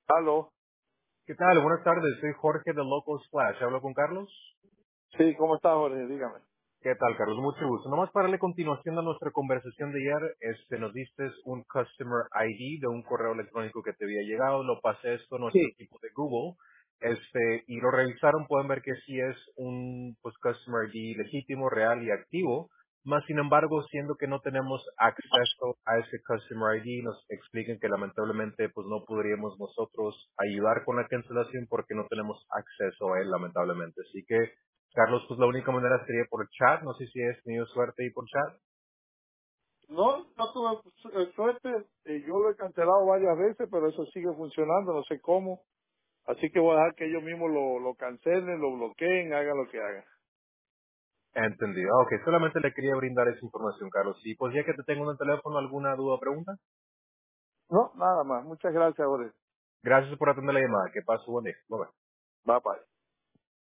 Aló. ¿Qué tal? Buenas tardes, soy Jorge de Local Splash. ¿Hablo con Carlos? Sí, ¿cómo estás, Jorge? Dígame. ¿Qué tal, Carlos? Mucho gusto. Nomás para darle continuación a nuestra conversación de ayer, nos diste un Customer ID de un correo electrónico que te había llegado, lo pasé esto a nuestro Sí. equipo de Google, y lo revisaron, pueden ver que sí es un Customer ID legítimo, real y activo, más sin embargo, siendo que no tenemos acceso a ese Customer ID, nos explican que lamentablemente pues no podríamos nosotros ayudar con la cancelación porque no tenemos acceso a él, lamentablemente. Así que Carlos, pues la única manera sería por chat. No sé si has tenido suerte ahí por chat. No, no tuve suerte. Yo lo he cancelado varias veces, pero eso sigue funcionando, no sé cómo. Así que voy a dejar que ellos mismos lo cancelen, lo bloqueen, hagan lo que hagan. Entendido. Ok, solamente le quería brindar esa información, Carlos. Y pues ya que te tengo en el teléfono, ¿alguna duda o pregunta? No, nada más. Muchas gracias, Jorge. Gracias por atender la llamada. Que pase buen día. Bye, bye. Bye, bye.